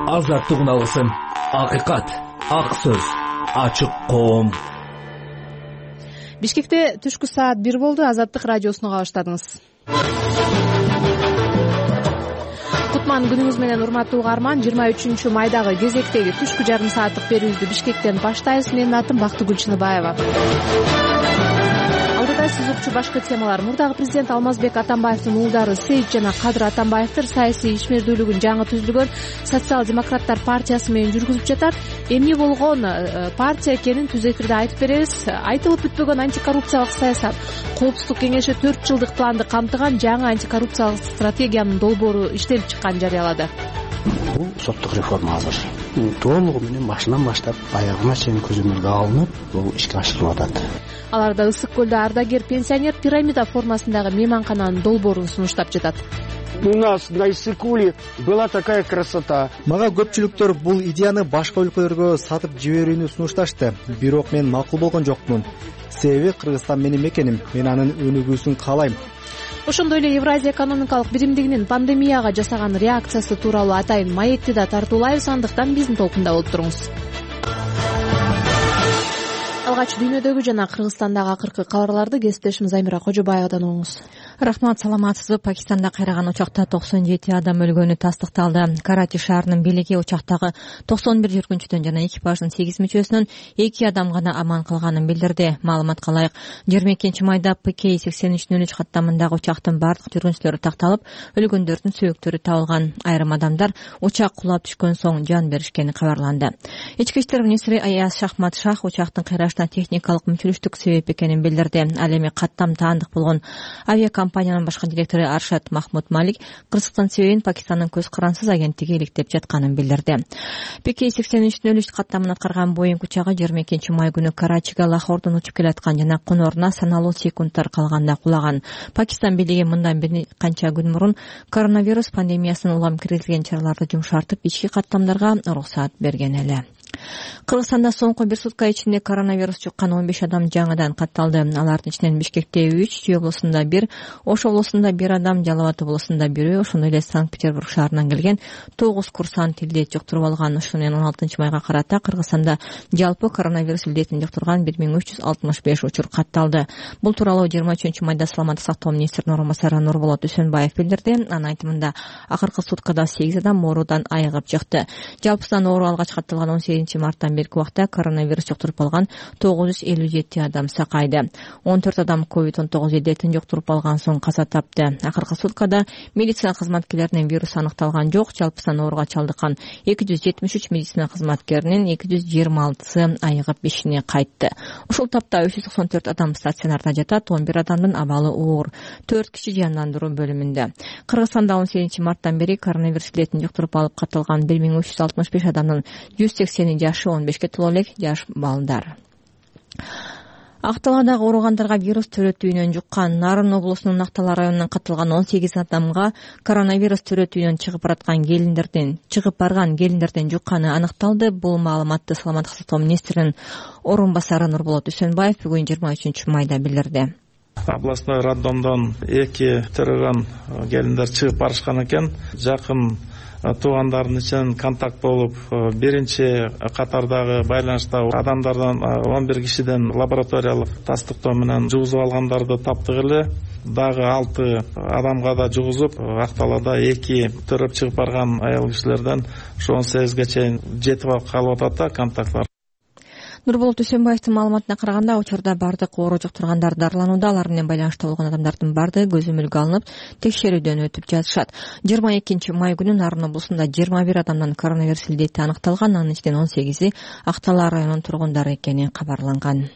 азаттык алгысым, акыйкат, ак сөз, ачык коом. Бишкекте түшкү саат 1 болду. Азаттык радиосуна кабаштадыңыз. Кутман күнүңүз менен урматтуу угарман. 23 майдагы кезектеги түшкү жарым сааттык берүүбүздү Бишкектен баштайбыз. Менин атым Бактыгүл Чыныбаева. Алдыда сиз укчу башкы темалар. Мурдагы президент Алмазбек Атамбаевдин уулдары Сейит жана Кадыр Атамбаевдер саясий ишмердүүлүгүн жаңы түзүлгөн Социал-демократтар партиясы менен жүргүзүп жатат. Эмне болгон партия экенин түз эфирде айтып беребиз. Айтылып бүтпөгөн антикоррупциялык саясат. Коопсуздук кеңеши 4 жылдык планды камтыган жаңы антикоррупциялык стратегиянын долбоору иштелип чыкканын жарыялады. Бул соттук реформа азыр толугу менен башынан баштап аягына чейин көзөмөлгө алынып, бул ишке ашырылып атат. Аларда Ысык көлдө ардагер пенсионер пирамида формасындагы мейманкананын долбоорун сунуштап жатат. У нас на Иссык-Куле была такая красота. Мага көпчүлүктөр бул идеяны башка өлкөлөргө сатып жиберүүнү сунушташты. Бирок мен макул болгон жокмун. Себеби Кыргызстан менин мекеним. Мен анын өнүгүүсүн каалайм. Ошондой эле Евразия экономикалык биримдигинин пандемияга жасаган реакциясы тууралуу атайын маекти да тартуулайбыз. Андыктан биздин толкунда болуп туруңуз. Алгач дүйнөдөгү жана Кыргызстандагы акыркы кабарларды кесиптешimiz Аймира Кожобаевадан угуңуз. Рахмат, саламатсызбы. Пакистанда кайраган учакта 97 адам өлгөнү тастыкталды. Карачи шаарынын бийлиги учактагы 91 жүргүнчүдөн жана экипаждын 8 мүчөсүнөн 2 адам гана аман калганын билдирди. Маалыматка ылайык, 22 майда ПК-8303 каттамындагы учактын бардык жүргүнчүлөрү такталып, өлгөндөрдүн сөөктөрү табылган. Айрым адамдар учак кулап түшкөн соң жан беришкени кабарланды. Ички иштер министри Аяз Шахмат Шах учактын кыйрашына техникалык мүчүлүштүк себеп экенин билдирди. Ал эми каттам таандык болгон авиакомпаниянын башкы директору Аршат Махмуд Малик кырсыктын себебин Пакистандын көз карансыз агенттиги иликтеп жатканын билдирди. ПК-8303 каттамын аткарган Боинг учагы 22 май күнү Карачига Лахордон учуп келаткан жана конуруна саналуу секундтар калганда кулаган. Пакистан бийлиги мындан бир канча күн мурун коронавирус пандемиясынын улам киргизилген чараларды жумшартып, ички каттамдарга уруксат берген эле. Кыргызстанда соңку бир сутка ичинде коронавирус жуккан 15 адам жаңыдан катталды. Алардын ичинен Бишкекте 3, Чүй облусунда 1, Ош облусунда 1 адам, Жалал Абад облусунда 1, ошондой эле Санкт-Петербург шаарынан келген 9 курсант илдет жуктуруп алган. Ошонун 16 майга карата Кыргызстанда жалпы коронавирус илдетин жуктурган 1365 учур катталды. Бул тууралуу 23 майда саламаттык сактоо министринин орун басары Нурболот Үсөнбаев билдирди. Анын айтымында акыркы суткада 8 адам оорудан айыгып чыкты. Жалпысынан оору алгач катталган 18 марттан берки убакта коронавирус жуктуруп алган 957 адам сакайды. 14 адам COVID-19 илдетин жуктуруп алган соң каза тапты. Акыркы суткада медицина кызматкерлеринин вирус аныкталган жок. Жалпысынан ооруга чалдыккан 273 медицина кызматкеринин 226 айыгып ишине кайтты. Ушул тапта 394 адам стационарда жатат, 11 адамдын абалы оор, 4 киши жандандыруу бөлүмүндө. Кыргызстанда 18 марттан бери коронавирус илдетин жуктуруп алып катталган 1365 адамдын 180 жашы 15-ке толо элек жаш балдар. Акталаадагы ооругандарга вирус төрөтүүнөн жуккан. Нарын облусунун Актала районунан катталган 18 адамга коронавирус төрөтүүнөн чыгып барган келиндерден жукканы аныкталды. Бул маалыматты саламаттык сактоо министринин орун басары Нурболот Үсөнбаев бүгүн 23 майда билдирди. Областной роддомдон 2 тырыган келиндер чыгып барышкан экен. Жакын туугандардын ичинен контакт болуп, биринчи катардагы байланышта адамдардан 11 кишиден лабораториялык тастыктоо менен жугузуп алгандарды таптык эле. Дагы 6 адамга да жугузуп, Акталада 2 төрөп чыгып барган аял кишилерден 18ге чейин жетип калып атат да контактлар. Нурболот Үсөнбаевдин маалыматына караганда, учурда бардык оору жуктургандар дарыланууда. Алар менен байланышта болгон адамдардын бардыгы көзөмөлгө алынып, текшерүүдөн өтүп жатышат. 22 май күнү Нарын облусунда 21 адамдан коронавирус илдети аныкталган. Анын ичинен 18-и Актала районунун тургундары экени кабарланган.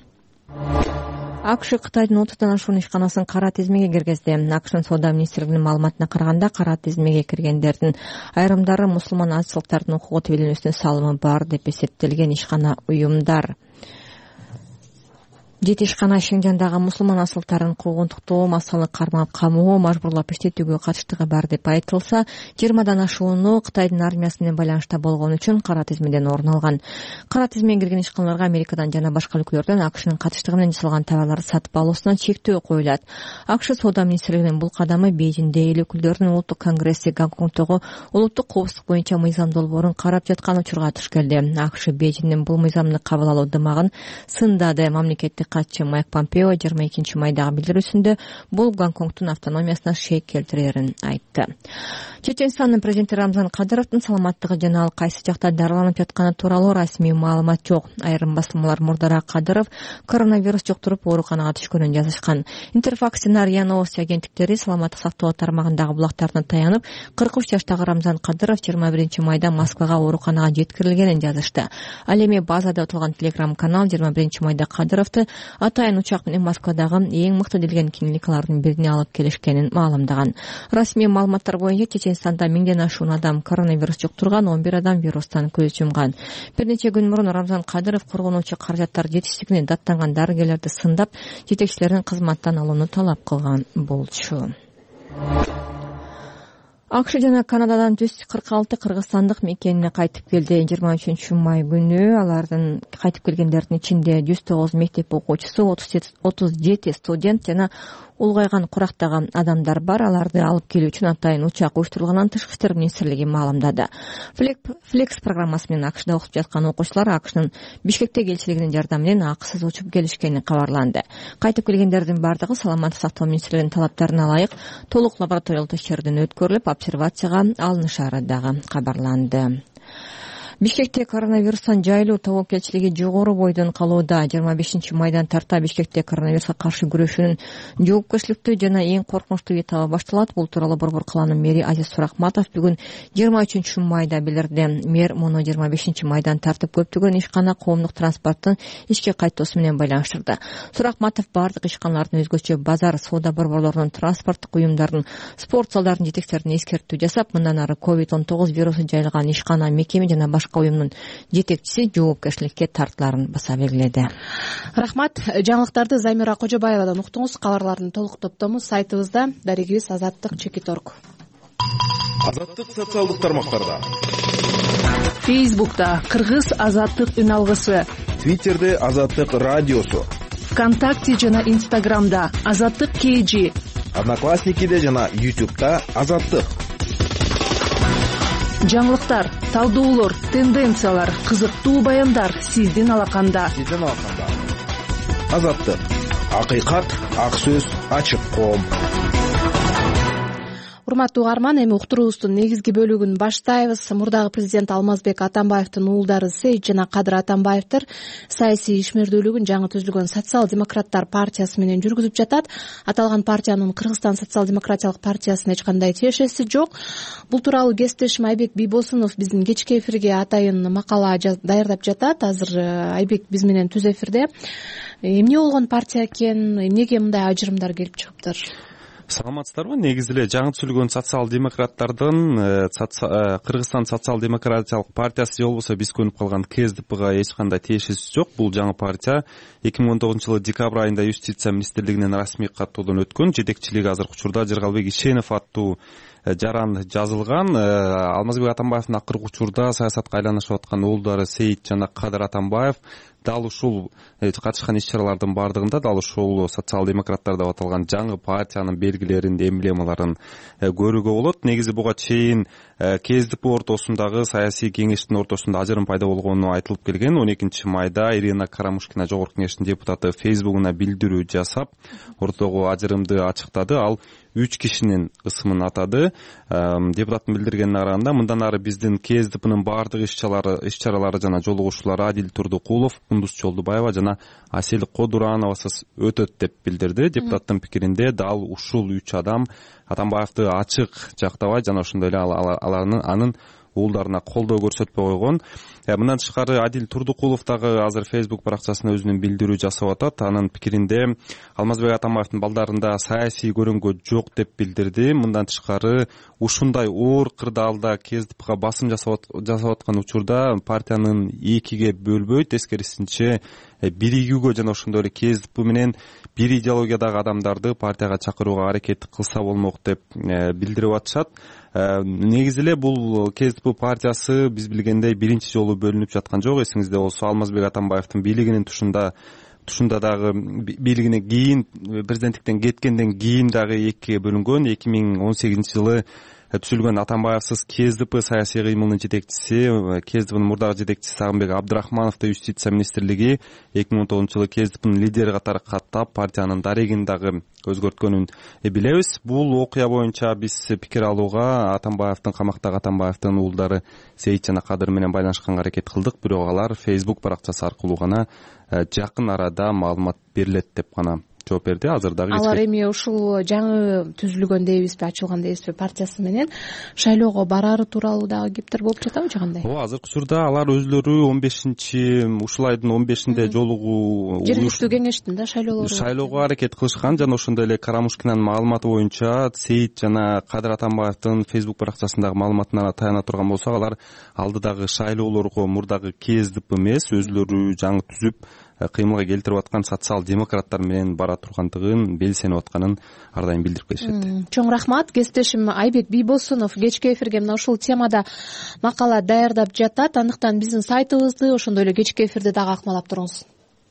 АКШ Кытайдын 30дан ашуун ишканасын кара тизмеге киргизди. АКШнын соода министрлигинин маалыматына караганда, кара тизмеге киргендердин айрымдары мусулман азчылыктардын укугу тебеленүүсүнө салымы бар деп эсептелген ишкана уюмдар. жетишкана Шинжандагы мусулман асылтарын куугунтуктоо, масалы кармап камоо, мажбурлап иштетүүгө катыштыгы бар деп айтылса, 20дан ашууну Кытайдын армиясы менен байланышта болгон үчүн кара тизмеден орун алган. Кара тизмеге кирген ишканаларга Америкадан жана башка өлкөлөрдөн АКШнын катыштыгы менен жасалган товарларды сатып алуусуна чектөө коюлат. АКШ соода министрлигинин бул кадамы Бейжиңде эл өкүлдөрүнүн улуттук конгресси Гонконгдогу улуттук коопсуздук боюнча мыйзам долбоорун карап жаткан учурга туш келди. АКШ Бейжиңдин бул мыйзамды кабыл алуу дымагын сындады. Мамлекеттик катчы Майк Помпео 22 майдагы билдирүүсүндө бул Гонконгдун автономиясына шек келтирерин айтты. Чеченстандын президенти Рамзан Кадыровдун саламаттыгы жана ал кайсы жакта дарыланып жатканы тууралуу расмий маалымат жок. Айрым басылмалар мурдараак Кадыров коронавирус жуктуруп ооруканага түшкөнүн жазышкан. Интерфакс жана РИА Новости агенттиктери саламаттык сактоо тармагындагы булактарына таянып, 43 жаштагы Рамзан Кадыров 21 майда Москвага ооруканага жеткирилгенин жазышты. Ал эми базада отулган телеграм-канал 21 майда Кадыровду атайын учак менен Москвадагы эң мыкты делген клиникалардын бирине алып келишкенин маалымдаган. Расмий маалыматтар боюнча Чеченстанда 1000ден ашуун адам коронавирус жуктурган, 11 адам вирустан көз жумган. Бир нече күн мурун Рамзан Кадыров коргонуучу каражаттар жетишсиздигине даттанган дарыгерлерди сындап, жетекчилерин кызматтан алууну талап кылган болчу. АКШ жана Канададан 146 кыргызстандык мекенине кайтып келди. 23 май күнү алардын кайтып келгендердин ичинде 109 мектеп окуучусу, 37 студент жана улгайган курактагы адамдар бар. Аларды алып келүү үчүн атайын учак уюштурулганын Тышкы иштер министрлиги маалымдады. Флекс программасы менен АКШда окуп жаткан окуучулар АКШнын Бишкектеги элчилигинин жардамы менен акысыз учуп келишкени кабарланды. Кайтып келгендердин бардыгы саламаттык сактоо министрлигинин талаптарына ылайык толук лабораториялык текшерүүдөн өткөрүлүп, обсервацияга алынышары дагы кабарланды. Бишкекте коронавирустан жайлуу тобокелчилиги жогору бойдон калууда. 25 майдан тарта Бишкекте коронавируска каршы күрөшүүнүн жоопкерчиликтүү жана эң коркунучтуу этабы башталат. Бул тууралуу Борбор калаанын мэри Азиз Суракматов бүгүн 23 майда билдирди. Мэр муну 25 майдан тартып көптөгөн ишкана коомдук транспорттун ишке кайтуусу менен байланыштырды. Суракматов бардык ишканалардын өзгөчө базар, соода борборлорунун, транспорттук уюмдардын, спорт залдардын жетекчилерине эскертүү жасап, мындан ары COVID-19 вирусу жайылган ишкана, мекеме жана башка уюмдун жетекчиси жоопкерчиликке тартыларын баса белгиледи. Рахмат. Жаңылыктарды Замира Кожобаевадан уктуңуз. Кабарлардын толук топтому сайтыбызда. Дарегибиз Азаттык.org. Азаттык социалдык тармактарда. Фейсбукта Кыргыз Азаттык үн алгысы. Твиттерде Азаттык радиосу. ВКонтакте жана Инстаграмда Азаттык KG. Одноклассникиде жана YouTube'да Азаттык. Жаңылыктар, талдоолор, тенденциялар, кызыктуу баяндар сиздин алаканда. Азаттык. Акыйкат, ак сөз, ачык коом. Урматтуу угарман, эми уктуруубуздун негизги бөлүгүн баштайбыз. Мурдагы президент Алмазбек Атамбаевдин уулдары Сейит жана Кадыр Атамбаевдер саясий ишмердүүлүгүн жаңы түзүлгөн Социал-демократтар партиясы менен жүргүзүп жатат. Аталган партиянын Кыргызстан социал-демократиялык партиясына эч кандай тиешеси жок. Бул тууралуу кесиптешим Айбек Бийбосунов биздин кечки эфирге атайын макала даярдап жатат. Азыр Айбек биз менен түз эфирде. Эмне болгон партия экен, эмнеге мындай ажырымдар келип чыгыптыр? Саламатсыздарбы? Негизи эле жаңы түзүлгөн социал-демократтардын Кыргызстан социал-демократиялык партиясы же болбосо биз көнүп калган КСДПга эч кандай тиешеси жок. Бул жаңы партия 2019-жылы декабрь айында Юстиция министрлигинен расмий каттоодон өткөн. Жетекчилиги азыркы учурда Жыргалбек Ишенов аттуу жаран жазылган. Алмазбек Атамбаевдин акыркы учурда саясатка айланышып аткан уулдары Сейит жана Кадыр Атамбаев дал ушул катышкан иш-чаралардын бардыгында дал ушул социал-демократтар деп аталган жаңы партиянын белгилерин, эмблемаларын көрүүгө болот. Негизи буга чейин КСДП ортосундагы саясий кеңештин ортосунда ажырым пайда болгону айтылып келген. 12 майда Ирина Карамушкина жогорку кеңештин депутаты Фейсбугуна билдирүү жасап, ортодогу ажырымды ачыктады. Ал 3 кишинин ысымын атады. Депутаттын билдиргенине караганда, мындан ары биздин КСДПнын бардык иш-чаралары жана жолугушуулары Адил Турдукулов, Кундуз Жолдубаева жана Асель Кодурановасыз өтөт деп билдирди. Депутаттын пикиринде дал ушул 3 адам Атамбаевди ачык жактабайт жана ошондой эле анын уулдарына колдоо көрсөтпөй койгон. Мындан тышкары Адил Турдукулов дагы азыр Facebook баракчасына өзүнүн билдирүү жасап атат. Анын пикиринде Алмазбек Атамбаевдин балдарында саясий көрөнгө жок деп билдирди. Мындан тышкары ушундай оор кырдаалда КСДПга басым жасап аткан учурда партиянын экиге бөлбөйт, тескерисинче биригүүгө жана ошондой эле КСДП менен бир идеологиядагы адамдарды партияга чакырууга аракет кылса болмок деп билдирип атышат. Негизи эле бул КСДП партиясы биз билгендей биринчи жолу бөлүнүп жаткан жок. Эсиңизде болсо Алмазбек Атамбаевдин бийлигинин тушунда дагы бийлигинен кийин, президенттиктен кеткенден кийин дагы экиге бөлүнгөн. 2018-жылы түзүлгөн Атамбаевсыз КСДП саясий кыймылынын жетекчиси, КСДПнын мурдагы жетекчиси Сагынбек Абдрахмановду Юстиция министрлиги 2019-жылы КСДПнын лидери катары каттап, партиянын дарегин дагы өзгөрткөнүн билебиз. Бул окуя боюнча биз пикир алууга Атамбаевдин, камактагы Атамбаевдин уулдары Сейит жана Кадыр менен байланышканга аракет кылдык, бирок алар Facebook баракчасы аркылуу гана жакын арада маалымат берилет деп гана жооп берди. Азыр дагы алар эми ушул жаңы түзүлгөн дейбизби, ачылган дейбизби партиясы менен шайлоого барары тууралуу дагы кептер болуп жатабы же кандай? Ооба, азыркы учурда алар өзлөрү 15 ушул айдын 15-inde жолугуу жергиликтүү кеңештин да шайлоого аракет кылышкан. Жана ошондой эле Карамушкинанын маалыматы боюнча Сейит жана Кадыр Атамбаевдин Facebook баракчасындагы маалыматына таяна турган болсок, алар алдыдагы шайлоолорго мурдагы КСДП эмес, өзлөрү жаңы түзүп кыймылга келтирип аткан социал-демократтар менен бара тургандыгын, белсенип атканын ар дайым билдирип келишет. Чоң рахмат. Кесиптешим Айбек Бийбосунов кечки эфирге мына ушул темада макала даярдап жатат. Андыктан биздин сайтыбызды, ошондой эле кечки эфирди дагы акмалап туруңуз.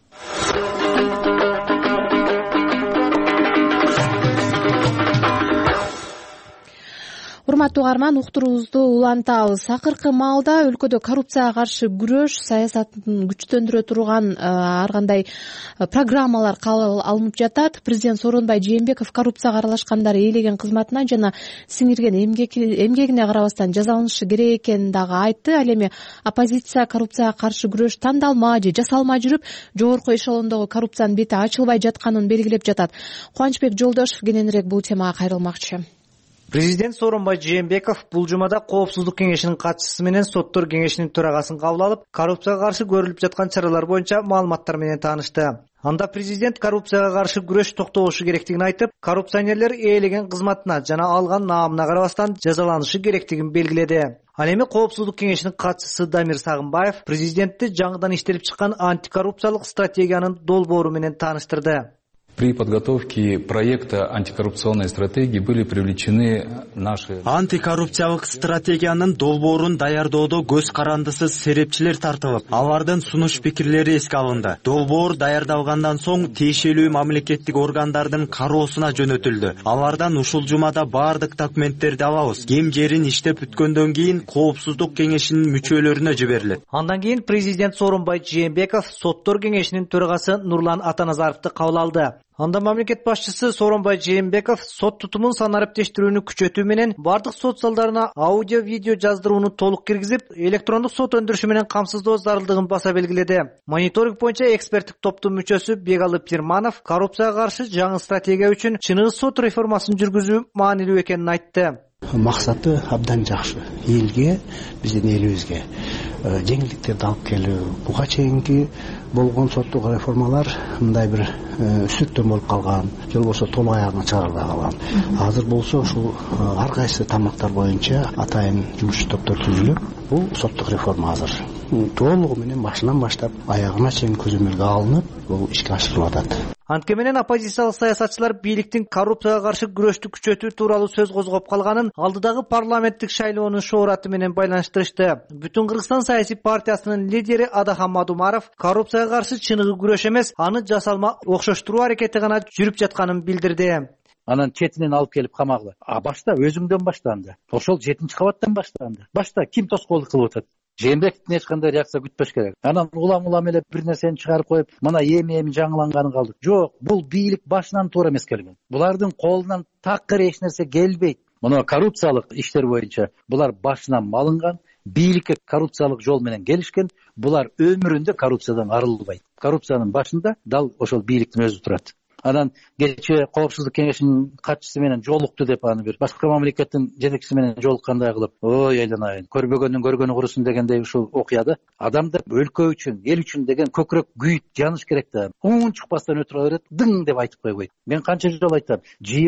Урматтуу угарман, уктуруубузду улантабыз. Акыркы маалда өлкөдө коррупцияга каршы күрөш саясатын күчтөндүрө турган ар кандай программалар кабыл алынып жатат. Президент Сооронбай Жээнбеков коррупцияга аралашкандар ээлеген кызматына жана сиңирген эмгегине карабастан жазаланышы керек экенин дагы айтты. Ал эми оппозиция коррупцияга каршы күрөш тандалма же жасалмай жүрүп жогорку эшелондогу коррупциянын бети ачылбай жатканын белгилеп жатат. Кубанычбек Жолдошев кененирээк бул темага кайрылмакчы. Президент Сооронбай Жээнбеков бул жумада Коопсуздук кеңешинин катчысы менен Соттор кеңешинин төрагасын кабыл алып, коррупцияга каршы көрүлүп жаткан чаралар боюнча маалыматтар менен таанышты. Анда президент коррупцияга каршы күрөш токтолушу керектигин айтып, коррупционерлер ээлеген кызматына жана алган наамына карабастан жазаланышы керектигин белгиледи. Ал эми Коопсуздук кеңешинин катчысы Дамир Сагынбаев президентти жаңыдан иштелип чыккан антикоррупциялык стратегиянын долбоору менен тааныштырды. При подготовке проекта антикоррупционной стратегии были привлечены наши... Антикоррупциялык стратегиянын долбоорун даярдоодо көз карандысыз серепчилер тартылып, алардын сунуш пикирлери эске алынды. Долбоор даярдалгандан соң тиешелүү мамлекеттик органдардын кароосуна жөнөтүлдү. Алардан ушул жумада бардык документтерди алабыз. Кем жерин иштеп бүткөндөн кийин Коопсуздук кеңешинин мүчөлөрүнө жиберилет. Андан кийин президент Сооронбай Жээнбеков Соттор кеңешинин төрагасы Нурлан Атаназаровду кабыл алды. Анда мамлекет башчысы Сооронбай Жээнбеков сот тутумун санариптештирүүнү күчөтүү менен бардык сот залдарына аудио-видео жаздырууну толук киргизип, электрондук сот өндүрүшү менен камсыздоо зарылдыгын баса белгиледи. Мониторинг боюнча эксперттик топтун мүчөсү Бегалы Пирманов коррупцияга каршы жаңы стратегия үчүн чыныгы сот реформасын жүргүзүү маанилүү экенин айтты. Максаты абдан жакшы. Элге, биздин элибизге жеңилдиктерди алып келүү. Буга чейинки болгон соттук реформалар мындай бир үстүктөн болуп калган, же болбосо толук аягына чыгарылбай калган. Азыр болсо ушул ар кайсы тармактар боюнча атайын жумушчу топтор түзүлүп, бул соттук реформа азыр толугу менен башынан баштап аягына чейин көзөмөлгө алынып, бул ишке ашырылып атат. Антке менен оппозициялык саясатчылар бийликтин коррупцияга каршы күрөштү күчөтүү тууралуу сөз козгоп калганын алдыдагы парламенттик шайлоонун шоораты менен байланыштырышты. Бүтүн Кыргызстан саясий партиясынын лидери Адахан Мадумаров коррупцияга каршы чыныгы күрөш эмес, аны жасалма окшоштуруу аракети гана жүрүп жатканын билдирди. Анан четинен алып келип камагыла. Башта өзүңдөн баштанды. Ошол 7-чи кабаттан баштанды. Башта ким тоскоолдук кылып атат? Жээнбековдун эч кандай реакция күтпөш керек. Анан улам эле бир нерсени чыгарып коюп, мына эми жаңыланганы калды. Жок, бул бийлик башынан туура эмес келген. Булардын колунан такыр эч нерсе келбейт. Мына коррупциялык иштер боюнча булар башынан малынган, бийликке коррупциялык жол менен келишкен, булар өмүрүндө коррупциядан арылбайт. Коррупциянын башында дал ошол бийликтин өзү турат. Анан кечээ Коопсуздук кеңешинин катчысы менен жолукту деп аны бир башка мамлекеттин жетекчиси менен жолуккандай кылып, ой айланайын, көрбөгөндүн көргөнү курусун дегендей ушул окуяда адамдар өлкө үчүн, эл үчүн деген көкүрөк күйүт жаныш керек да. Уун чукпастан өтүрө берет, дың деп айтып койбойт. Мен канча жолу айтам,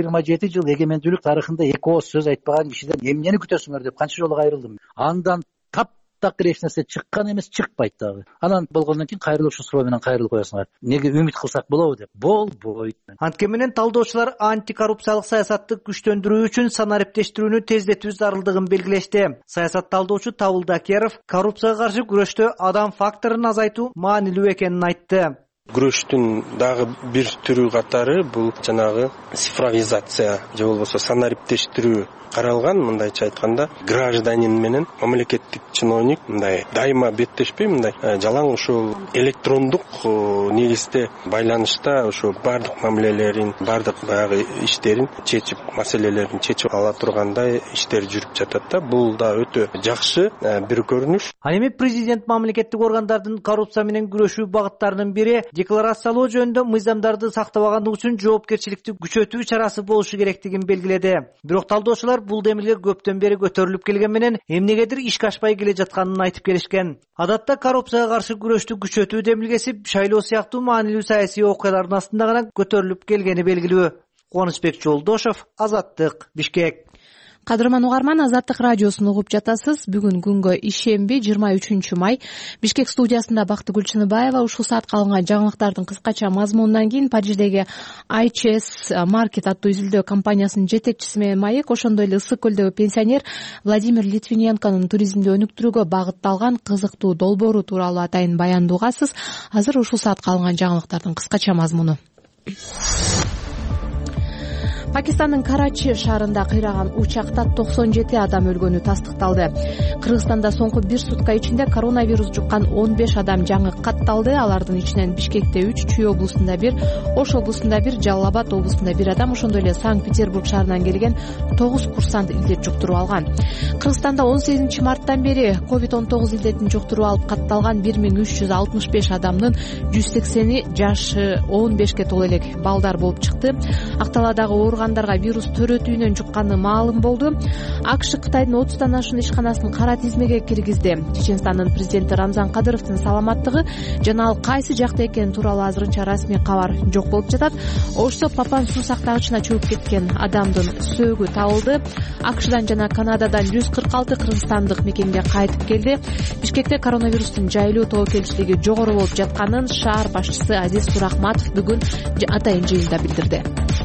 27 жыл эгемендүүлүк тарыхында эки ооз сөз айтпаган кишиден эмнени күтөсүңөр деп канча жолу кайрылдым. Андан тап такыр эч нерсе чыккан эмес, чыкпайт дагы. Анан болгондон кийин кайрылып ушу суроо менен кайрылып коесуңар. Неге үмүт кылсак болобу деп. Болбойт. Анткени менен талдоочулар антикоррупциялык саясатты күчтөндүрүү үчүн санариптештирүүнү тездетүү зарылдыгын белгилешти. Саясат талдоочу Табылды Акеров коррупцияга каршы күрөштө адам факторун азайтуу маанилүү экенин айтты. Күрөштүн дагы бир түрү катары бул жанагы цифровизация же болбосо санариптештирүү каралган. Мындайча айтканда, гражданин менен мамлекеттик чиновник мындай дайыма беттешпей, мындай жалаң ушул электрондук негизде байланышта ошо бардык мамилелерин, бардык баягы иштерин чечип, маселелерин чечип ала тургандай иштер жүрүп жатат да. Бул да өтө жакшы бир көрүнүш. Ал эми президент мамлекеттик органдардын коррупция менен күрөшүү багыттарынын бири декларациялоо жөнүндө мыйзамдарды сактабагандык үчүн жоопкерчиликти күчөтүү чарасы болушу керектигин белгиледи. Бирок талдоочулар бул демилге көптөн бери көтөрүлүп келген менен эмнегедир ишке ашпай келе жатканын айтып келишкен. Адатта коррупцияга каршы күрөштү күчөтүү демилгеси шайлоо сыяктуу маанилүү саясий окуялардын астында гана көтөрүлүп келгени белгилүү. Кубанычбек Жолдошов, Азаттык, Бишкек. Кадырман угарман, Азаттык радиосун угуп жатасыз. Бүгүн күнгө ишемби 23 май. Бишкек студиясында Бактыгүл Чыныбаева. Ушул саатка алынган жаңылыктардын кыскача мазмунунан кийин Париждеги ICS Market аттуу изилдөө компаниясынын жетекчиси менен маек, ошондой эле Ысык көлдөгү пенсионер Владимир Литвиненконун туризмди өнүктүрүүгө багытталган кызыктуу долбоору тууралуу атайын баяндоогасыз. Азыр ушул саатка алынган жаңылыктардын кыскача мазмуну. Пакистандын Карачи шаарында кыйраган учакта 97 адам өлгөнү тастыкталды. Кыргызстанда соңку 1 сутка ичинде коронавирус жуккан 15 адам жаңы катталды. Алардын ичинен Бишкекте 3, Чүй облусунда 1, Ош облусунда 1, Жалал Абад облусунда 1 адам, ошондой эле Санкт-Петербург шаарынан келген 9 курсант илдет жуктуруп алган. Кыргызстанда 18 марттан бери COVID-19 илдетин жуктуруп алып катталган 1365 адамдын 180-и жашы 15ке толо элек балдар болуп чыкты. Акталадагы ооругандарга вирус төрөтүүнөн жукканы маалым болду. АКШ Кытайдын 30тан ашуун ишканасын кара тизмеге киргизди. Чеченстандын президенти Рамзан Кадыровдун саламаттыгы жана ал кайсы жакта экени тууралуу азырынча расмий кабар жок болуп жатат. Ошто Папан суу сактагычына чөгүп кеткен адамдын сөөгү табылды. АКШдан жана Канададан 146 кыргызстандык мекенге кайтып келди. Бишкекте коронавирустун жайылуу тобокелчилиги жогору болуп жатканын шаар башчысы Азиз Сурахматов бүгүн атайын жыйында билдирди.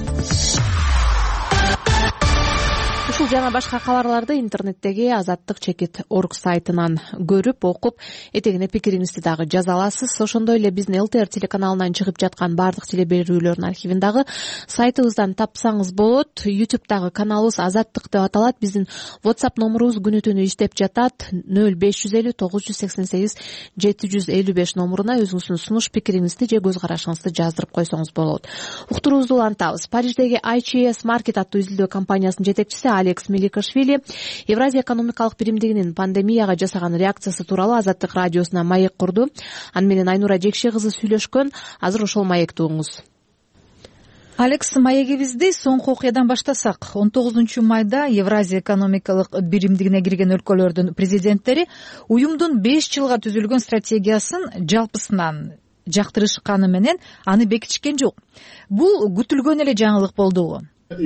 Ушул жана башка кабарларды интернеттеги azattik.org сайтынан көрүп, окуп, этегине пикириңизди дагы жаза аласыз. Ошондой эле биздин ЛТР телеканалынан чыгып жаткан бардык телеберүүлөрдүн архивин дагы сайтыбыздан тапсаңыз болот. YouTube'дагы каналыбыз Азаттык деп аталат. Биздин WhatsApp номурубуз күнү түнү иштеп жатат. 0550 988 755 номуруна өзүңүздүн сунуш пикириңизди же көз карашыңызды жаздырып койсоңуз болот. Уктуруубузду улантабыз. Париждеги ICS Market аттуу изилдөө компаниясынын жетекчиси Алекс Меликашвили Евразия экономикалык биримдигинин пандемияга жасаган реакциясы тууралуу Азаттык радиосуна маек курду. Аны менен Айнура Жекше кызы сүйлөшкөн. Азыр ошол маекти угуңуз. Алекс, маегибизди соңку окуядан баштасак. 19 майда Евразия экономикалык биримдигине кирген өлкөлөрдүн президенттери уюмдун 5 жылга түзүлгөн стратегиясын жалпысынан жактырышканы менен аны бекитишкен жок. Бул күтүлгөн эле жаңылык болдубу?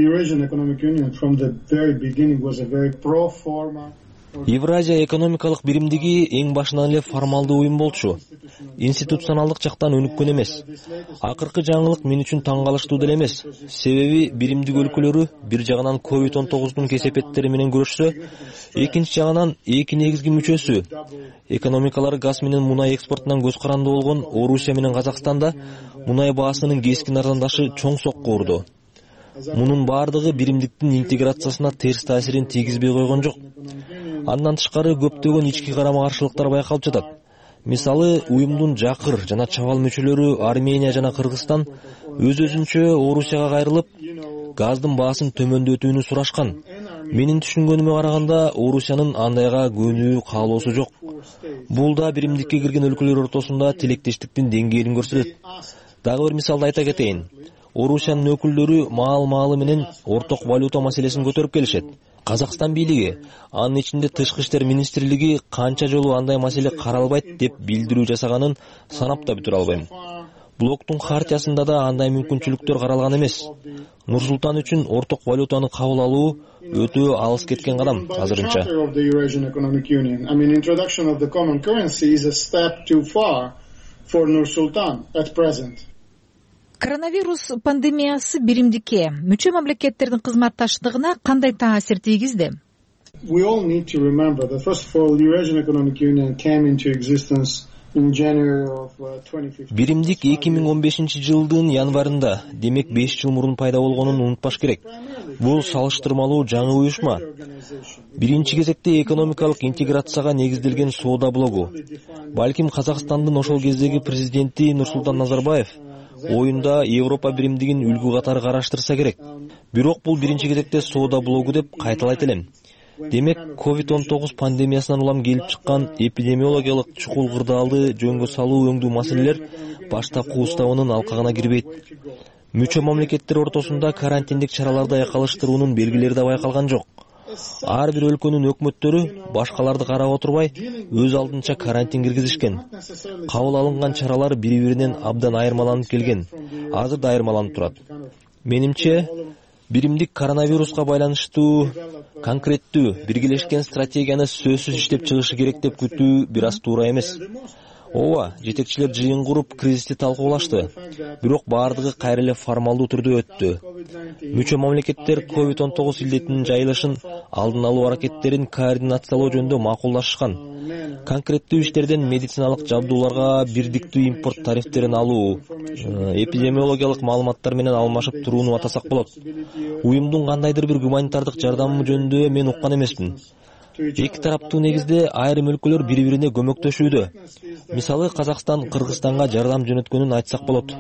Евразия экономикалык биримдиги эң башынан эле формалдуу уюм болчу. Институционалдык жактан өнүккөн эмес. Акыркы жаңылык мен үчүн таң калыштуу деле эмес. Себеби биримдик өлкөлөрү бир жагынан COVID-19 кесепеттери менен күрөшсө, экинчи жагынан эки негизги мүчөсү экономикалары газ менен мунай экспортунан көз каранды болгон Орусия менен Казакстанда мунай баасынын кескин арзандашы чоң сокку урду. Мунун бардыгы биримдиктин интеграциясына терс таасирин тийгизбей койгон жок. Андан тышкары көптөгөн ички карама-каршылыктар байкалып жатат. Мисалы, уюмдун жакыр жана чабал мүчөлөрү Армения жана Кыргызстан өз-өзүнчө Орусияга кайрылып, газдын баасын төмөндөтүүнү сурашкан. Менин түшүнгөнүмө караганда, Орусиянын андайга көнүү каалоосу жок. Бул да биримдикке кирген өлкөлөр ортосунда тилектештиктин деңгээлин көрсөтөт. Дагы бир мисалды айта кетейин. Орусиянын өкүлдөрү маал-маалы менен орток валюта маселесин көтөрүп келишет. Казакстан бийлиги, анын ичинде Тышкы иштер министрлиги канча жолу андай маселе каралбайт деп билдирүү жасаганын санап да бүтүрө албайм. Блоктун хартиясында да андай мүмкүнчүлүктөр каралган эмес. Нур-Султан үчүн орток валютаны кабыл алуу өтө алыс кеткен кадам азырынча. Коронавирус пандемиясы биримдикке, мүчө мамлекеттердин кызматташтыгына кандай таасир тийгизди? Биримдик 2015-жылдын январында, демек 5 жыл мурун пайда болгонун унутпаш керек. Бул салыштырмалуу жаңы уюшма. Биринчи кезекте экономикалык интеграцияга негизделген соода блогу. Балким Казакстандын ошол кездеги президенти Нурсултан Назарбаев оюнда Европа биримдигин үлгү катары караштырса керек. Бирок бул биринчи кезекте соода блогу деп кайталайт элем. Демек, COVID-19 пандемиясынан улам келип чыккан эпидемиологиялык чукул кырдаалды жөнгө салуу өңдүү маселелер баштапкы уставынын алкагына кирбейт. Мүчө мамлекеттер ортосунда карантиндик чараларды айкалыштыруунун белгилери да байкалган жок. Ар бир өлкөнүн өкмөттөрү башкаларды карап отурбай, өз алдынча карантин киргизишкен. Кабыл алынган чаралар бири-биринен абдан айырмаланып келген. Азыр да айырмаланып турат. Менимче, биримдик коронавируска байланыштуу конкреттүү биргелешкен стратегияны сөзсүз иштеп чыгышы керек деп күтүү бир аз туура эмес. Ооба, жетекчилер жыйын куруп кризисти талкуулашты. Бирок бардыгы кайра эле формалдуу түрдө өттү. Мүчө мамлекеттер COVID-19 илдетинин жайылышын алдын алуу аракеттерин координациялоо жөнүндө макулдашышкан. Конкреттүү иштерден медициналык жабдууларга бирдиктүү импорт тарифтерин алуу, эпидемиологиялык маалыматтар менен алмашып турууну атасак болот. Уюмдун кандайдыр бир гуманитардык жардамы жөнүндө мен уккан эмесмин. Эки тараптуу негизде айрым өлкөлөр бири-бирине көмөктөшүүдө. Мисалы, Казакстан Кыргызстанга жардам жөнөткөнүн айтсак болот.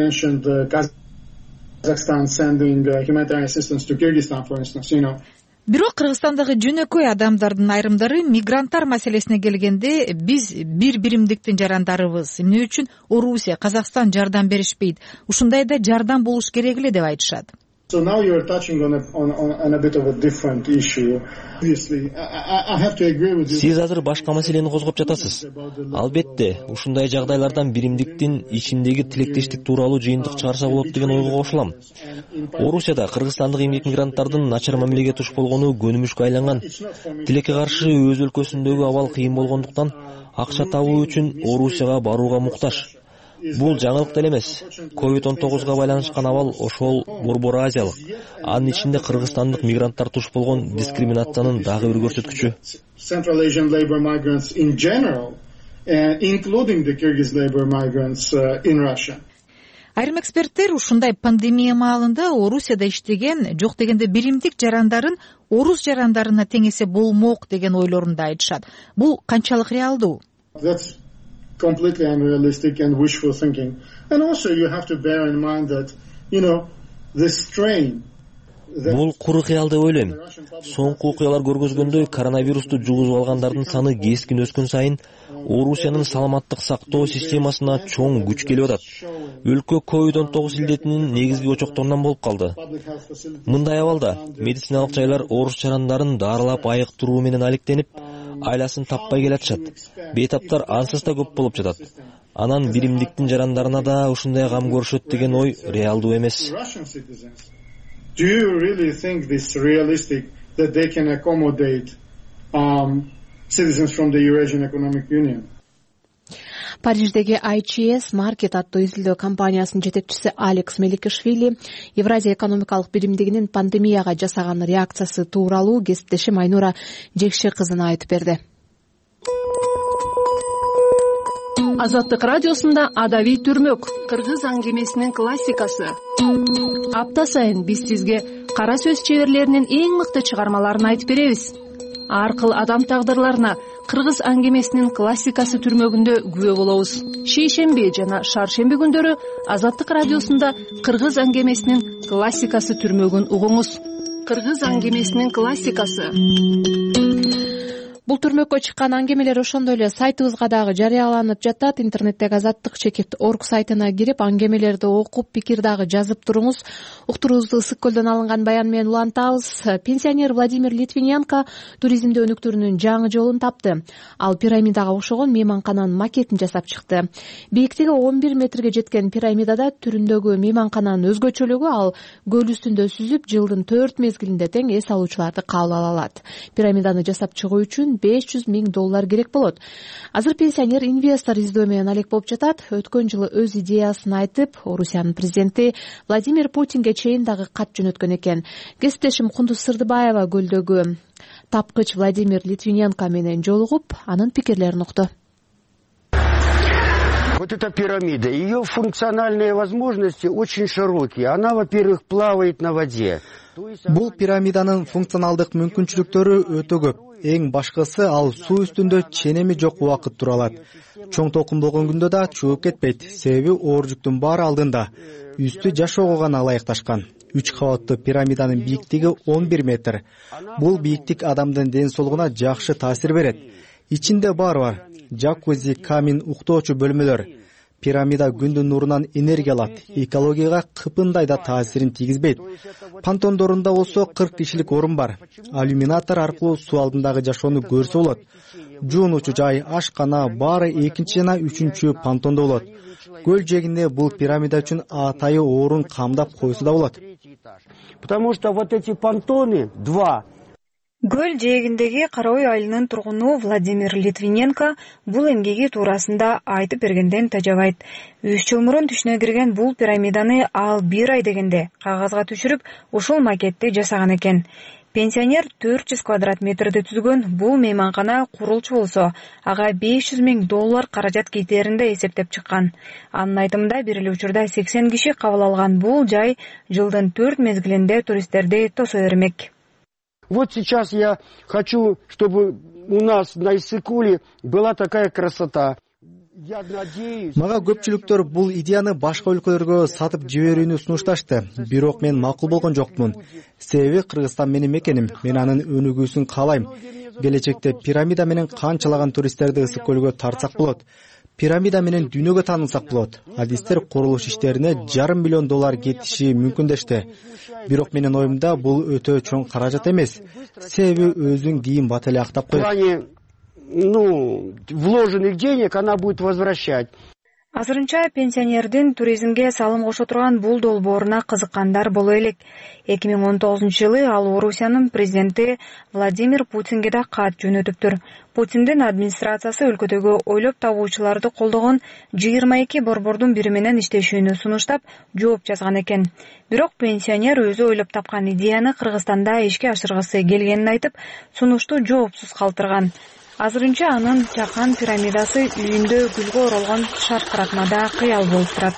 Бирок Кыргызстандагы жөнөкөй адамдардын айрымдары мигранттар маселесине келгенде биз бир биримдиктин жарандарыбыз. Эмне үчүн Орусия, Казакстан жардам беришпейт? Ушундайда жардам болуш керек эле деп айтышат. So now you are touching on a bit of a different issue. Obviously, I have to agree with you. Сиз азыр башка маселени козгоп жатасыз. Албетте, ушундай жагдайлардан биримдиктин ичиндеги тилектештик тууралуу жыйынтык чыгарса болот деген ойго кошулам. Орусияда кыргызстандык мигранттардын начар мамилеге туш болгону көнүмүшкө айланган. Тилекке каршы өз өлкөсүндөгү абал кыйын болгондуктан акча табуу үчүн Орусияга барууга муктаж. Бул жаңылык деле эмес. COVID-19га байланышкан абал ошол Борбор Азиялык, анын ичинде кыргызстандык мигранттар туш болгон дискриминациянын дагы бир көрсөткүчү. Central Asian labor migrants in general, including the Kyrgyz labor migrants in Russia. Айрым эксперттер ушундай пандемия маалында Орусияда иштеген, жок дегенде биримдик жарандарын орус жарандарына теңесе болмок деген ойлорунду айтышат. Бул канчалык реалдуу? Completely unrealistic and wishful thinking. And also you have to bear in mind that, the strain. Бул куру кыял деп ойлойм. Соңку окуялар көргөзгөндөй, коронавирусту жугузуп алгандардын саны кескин өскөн сайын Орусиянын саламаттык сактоо системасына чоң күч келип атат. Өлкө COVID-19 илдетинин негизги очокторунан болуп калды. Мындай абалда медициналык жайлар орус жарандарын дарылап айыктыруу менен алектенип, айласын таппай келатышат. Бейтаптар ансыз да көп болуп жатат. Анан биримдиктин жарандарына да ушундай кам көрүшөт деген ой реалдуу эмес. Do you really think this realistic that they can accommodate citizens from the Eurasian Economic Union? Париждеги ICS Market аттуу изилдөө компаниясынын жетекчиси Алекс Меликишвили Евразия экономикалык биримдигинин пандемияга жасаган реакциясы тууралуу кесиптешим Айнура Жекше кызына айтып берди. Азаттык радиосунда Адавий түрмөк, кыргыз аңгемесинин классикасы. Апта сайын биз сизге кара сөз чеберлеринин эң мыкты чыгармаларын айтып беребиз. Ар кыл адам тагдырларына кыргыз аңгемесинин классикасы түрмөгүндө күбө болобуз. Шейшемби жана шаршемби күндөрү Азаттык радиосунда кыргыз аңгемесинин классикасы түрмөгүн угуңуз. Кыргыз аңгемесинин классикасы. Бул түрмөккө чыккан аңгемелер ошондой эле сайтыбызга дагы жарыяланып жатат. Интернеттеги azattik.org сайтына кирип аңгемелерди окуп, пикир дагы жазып туруңуз. Уктуруубузду Ысык көлдөн алынган баян менен улантабыз. Пенсионер Владимир Литвиненко туризмди өнүктүрүүнүн жаңы жолун тапты. Ал пирамидага окшогон мейманкананын макетин жасап чыкты. Бийиктиги 11 метрге жеткен пирамидада түрүндөгү мейманкананын өзгөчөлүгү ал көл үстүндө сүзүп, жылдын 4 мезгилинде тең эс алуучуларды кабыл ала алат. Пирамиданы жасап чыгуу үчүн $500,000 керек болот. Азыр пенсионер инвестор издөө менен алек болуп жатат. Өткөн жылы өз идеясын айтып, Орусиянын президенти Владимир Путинге чейин дагы кат жөнөткөн экен. Кесиптешим Кундуз Сырдыбаева көлдөгү тапкыч Владимир Литвиненко менен жолугуп, анын пикирлерин укту. Вот эта пирамида, ее функциональные возможности очень широкие. Она, во-первых, плавает на воде. Бул пирамиданын функционалдык мүмкүнчүлүктөрү өтө көп. Эң башкысы ал суу үстүндө ченеми жок убакыт тура алат. Чоң толкун болгон күндө да чууп кетпейт. Себеби оор жүктүн баары алдында. Үстү жашоого гана ылайыкташкан. 3 кабаттуу пирамиданын бийиктиги 11 метр. Бул бийиктик адамдын ден соолугуна жакшы таасир берет. Ичинде баары бар. Жакузи, камин, уктоочу бөлмөлөр. Пирамида күндүн нурунан энергия алат. Экологияга кыпындай да таасирин тийгизбейт. Пантондорунда болсо 40 кишилик орун бар. Алюминатор аркылуу суу алдындагы жашоону көрсө болот. Жуунуучу жай, ашкана баары экинчи жана үчүнчү пантондо болот. Көл жээгинде бул пирамида үчүн атайы орун камдап койсо да болот. Потому что вот эти понтоны два. Көл жээгиндеги Кара Ой айылынын тургуну Владимир Литвиненко бул эмгеги туурасында айтып бергенден тажабайт. 3 жыл мурун түшүнө кирген бул пирамиданы ал 1 ай дегенде кагазга түшүрүп, ушул макетти жасаган экен. Пенсионер 400 квадрат метрди түзгөн бул мейманкана курулчу болсо, ага $500,000 каражат кетеринде эсептеп чыккан. Анын айтымында бир эле учурда 80 киши кабыл алган бул жай жылдын 4 мезгилинде туристтерди тосо бермек. Вот сейчас я хочу, чтобы у нас на Иссык-Куле была такая красота. Мага көпчүлүктөр бул идеяны башка өлкөлөргө сатып жиберүүнү сунушташты. Бирок мен макул болгон жокмун. Себеби Кыргызстан менин мекеним. Мен анын өнүгүүсүн каалайм. Келечекте пирамида менен канчалаган туристтерди Ысык-Көлгө тартсак болот. Пирамида менен дүйнөгө таанылсак болот. Адистер курулуш иштерине $500 миллион кетиши мүмкүн дешти. Бирок менин оюмда бул өтө чоң каражат эмес. Себеби өзүн кийин бат эле актап коет. Вложенных денег она будет возвращать. Азырынча пенсионердин туризмге салым кошо турган бул долбооруна кызыккандар боло элек. 2019-жылы ал Орусиянын президенти Владимир Путинге да кат жөнөтүптүр. Путиндин администрациясы өлкөдөгү ойлоп табуучуларды колдогон 22 борбордун бири менен иштешүүнү сунуштап, жооп жазган экен. Бирок пенсионер өзү ойлоп тапкан идеяны Кыргызстанда ишке ашыргысы келгенин айтып, сунушту жоопсуз калтырган. Азырынча анын чакан пирамидасы үйүндө гүлгө оролгон шаркыратмада кыял болуп турат.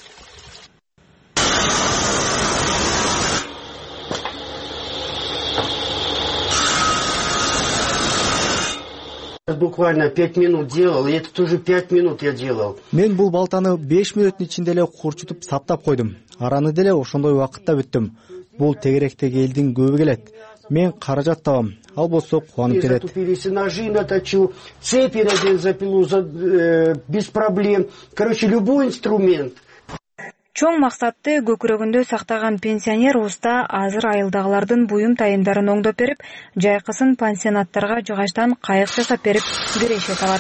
Буквально 5 минут делал, и это тоже 5 минут я делал. Мен бул балтаны 5 минуттун ичинде эле курчутуп саптап койдум. Араны деле ошондой убакытта бүттүм. Бул тегеректеги элдин көбү келет. Мен каражат табам, ал болсо кубанып келет. Ножи наточу, цепи надел за пилу без проблем. Короче, любой инструмент. Чоң максатты көкүрөгүндө сактаган пенсионер уста азыр айылдагылардын буюм тайымдарын оңдоп берип, жайкысын пансионаттарга жыгачтан кайык жасап берип киреше табат.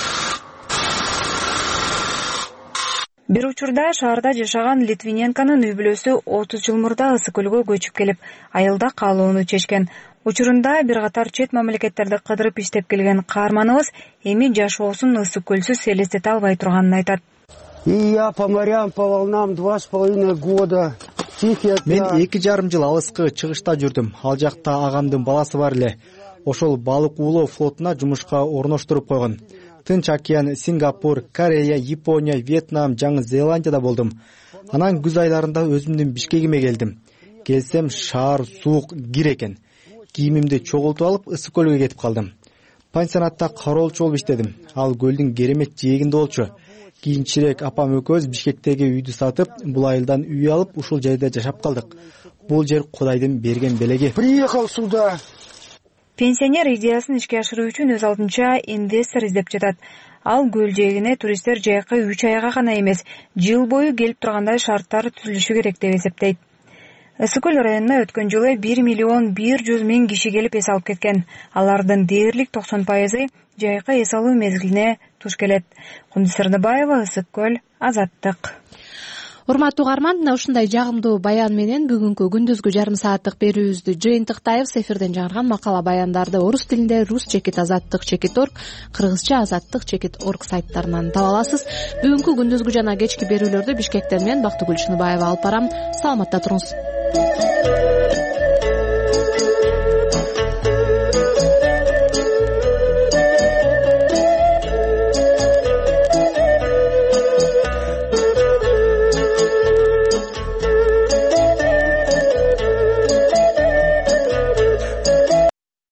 Бир учурда шаарда жашаган Литвиненконун үй бүлөсү 30 жыл мурда Ысык-Көлгө көчүп келип, айылда калууну чечкен. Учурунда бир катар чет мамлекеттерди кыдырып иштеп келген каарманыбыз эми жашоосун Ысык-Көлсүз элестете албай турганын айтат. И я по морям, по волнам 2,5 года. Мен 2,5 жыл алыскы чыгышта жүрдүм. Ал жакта агамдын баласы бар эле. Ошол балык уулоо флотуна жумушка орноштуруп койгон. Тынч океан, Сингапур, Корея, Япония, Вьетнам, Жаңы Зеландияда болдум. Анан күз айларында өзүмдүн Бишкегиме келдим. Келсем шаар суук, кир экен. Кийимимди чогултуп алып Ысык-Көлгө кетип калдым. Пансионатта кароолчу болуп иштедим. Ал көлдүн керемет жээгинде болчу. Кийинчерээк апам экөөбүз Бишкектеги үйдү сатып, бул айылдан үй алып, ушул жерде жашап калдык. Бул жер Кудайдын берген белеги. Приехал сюда. пенсионер идеясын ишке ашыруу үчүн өз алдынча инвестор издеп жатат. Ал көл жээгине туристтер жайкы 3 айга гана эмес, жыл бою келип тургандай шарттар түзүлүшү керек деп эсептейт. Ысык көл районуна өткөн жылы 1.100.000 киши келип эс алып кеткен. Алардын дээрлик 90% жайкы эс алуу мезгилине туш келет. Кундуз Сырныбаева, Ысык көл, Азаттык. Урматтуу угарман, ушундай жагымдуу баян менен бүгүнкү күндүзгү жарым сааттык берүүбүздү жыйынтыктайбыз. Эфирден жаңырган макала баяндарды орус тилинде rus-azattik.org, кыргызча azattik.org сайттарынан таба аласыз. Бүгүнкү күндүзгү жана кечки берүүлөрдү Бишкектен мен Бактыгүл Шыныбаева алып барам. Саламатта туруңуз.